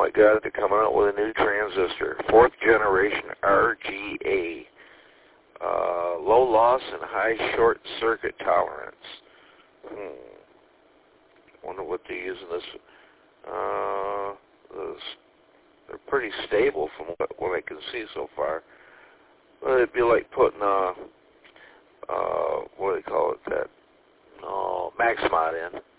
my God, they're coming out with a new transistor. 4th generation RGA. Low loss and high short circuit tolerance. Wonder what they're using this. They're pretty stable from what I can see so far. But it'd be like putting what do they call it? Maxmod in.